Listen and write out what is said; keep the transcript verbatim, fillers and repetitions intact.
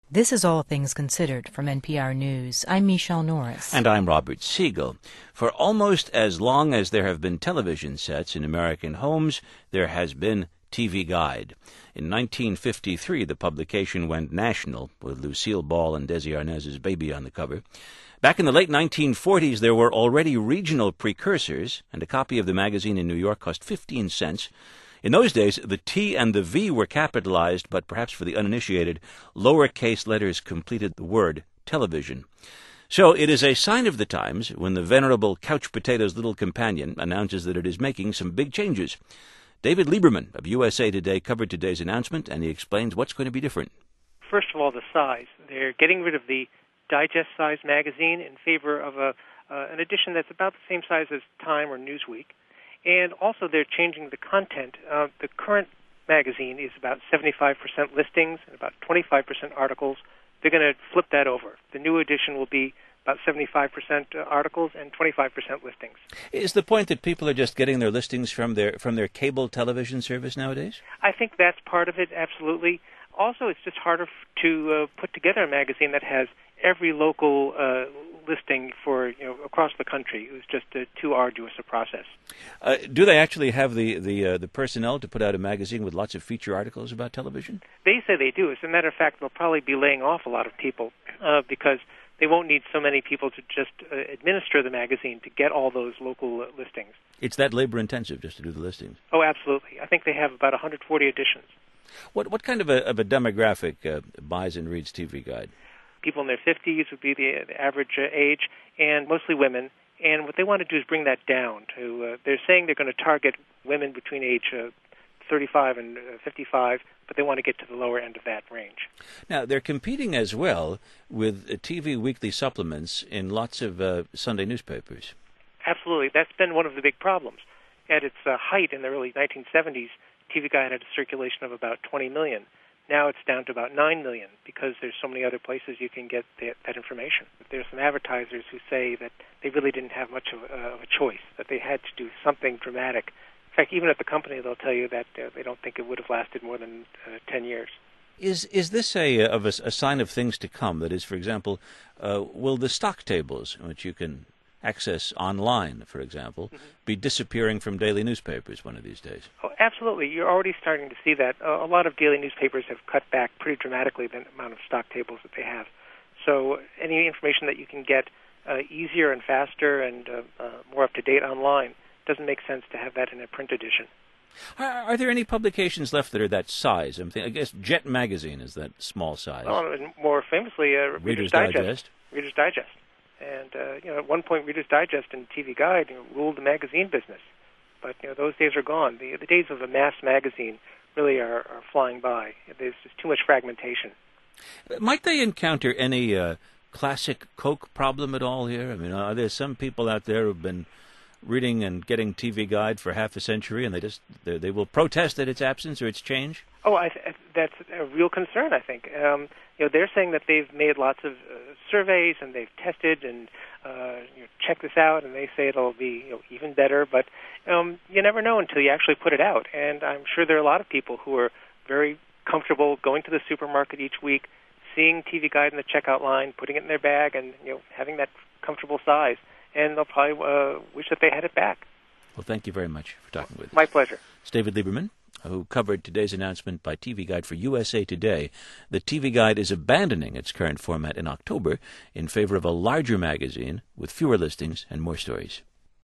This is All Things Considered from N P R News. I'm Michelle Norris. And I'm Robert Siegel. For almost as long as there have been television sets in American homes, there has been T V Guide. In nineteen fifty-three, the publication went national, with Lucille Ball and Desi Arnaz's baby on the cover. Back in the late nineteen forties, there were already regional precursors, and a copy of the magazine in New York cost fifteen cents. In those days, the T and the V were capitalized, but perhaps for the uninitiated, lowercase letters completed the word television. So it is a sign of the times when the venerable couch potato's little companion announces that it is making some big changes. David Lieberman of U S A Today covered today's announcement, and he explains what's going to be different. First of all, the size. They're getting rid of the digest-sized magazine in favor of a uh, an edition that's about the same size as Time or Newsweek. And also they're changing the content. Uh, the current magazine is about seventy-five percent listings and about twenty-five percent articles. They're going to flip that over. The new edition will be about seventy-five percent articles and twenty-five percent listings. Is the point that people are just getting their listings from their from their cable television service nowadays? I think that's part of it, absolutely. Also, it's just harder to uh, put together a magazine that has every local uh, listing for you know across the country. It was just uh, too arduous a process. Uh, do they actually have the the uh, the personnel to put out a magazine with lots of feature articles about television? They say they do. As a matter of fact, they'll probably be laying off a lot of people uh, because they won't need so many people to just uh, administer the magazine to get all those local uh, listings. It's that labor intensive just to do the listings. Oh, absolutely. I think they have about one hundred forty editions. What what kind of a of a demographic uh, buys and reads T V Guide? People in their fifties would be the, the average uh, age, and mostly women. And what they want to do is bring that down to, uh, they're saying they're going to target women between age uh, thirty-five and uh, fifty-five, but they want to get to the lower end of that range. Now, they're competing as well with uh, T V weekly supplements in lots of uh, Sunday newspapers. Absolutely. That's been one of the big problems. At its uh, height in the early nineteen seventies, T V Guide had a circulation of about twenty million. Now it's down to about nine million because there's so many other places you can get that, that information. There's some advertisers who say that they really didn't have much of, uh, of a choice, that they had to do something dramatic. In fact, even at the company, they'll tell you that uh, they don't think it would have lasted more than uh, ten years. Is is this a of a, a sign of things to come? That is, for example, uh, will the stock tables, which you can access online, for example, mm-hmm. be disappearing from daily newspapers one of these days? Oh, absolutely. You're already starting to see that. Uh, a lot of daily newspapers have cut back pretty dramatically the amount of stock tables that they have. So any information that you can get uh, easier and faster and uh, uh, more up-to-date online doesn't make sense to have that in a print edition. Are, are there any publications left that are that size? I'm thinking, I guess Jet Magazine is that small size. Well, and more famously, uh, Reader's, Reader's Digest. Digest. Reader's Digest. And, uh, you know, at one point, Reader's Digest and T V Guide you know, ruled the magazine business. But, you know, those days are gone. The, the days of a mass magazine really are, are flying by. There's just too much fragmentation. Might they encounter any uh, classic Coke problem at all here? I mean, are there some people out there who've been reading and getting T V Guide for half a century, and they just they, they will protest at its absence or its change? Oh, I th- that's a real concern, I think. Um, you know, they're saying that they've made lots of uh, surveys and they've tested and uh, you know, check this out, and they say it'll be you know, even better. But um, you never know until you actually put it out. And I'm sure there are a lot of people who are very comfortable going to the supermarket each week, seeing T V Guide in the checkout line, putting it in their bag, and you know, having that comfortable size. And they'll probably uh, wish that they had it back. Well, thank you very much for talking with us. My pleasure. It's David Lieberman, who covered today's announcement by T V Guide for U S A Today that T V Guide is abandoning its current format in October in favor of a larger magazine with fewer listings and more stories.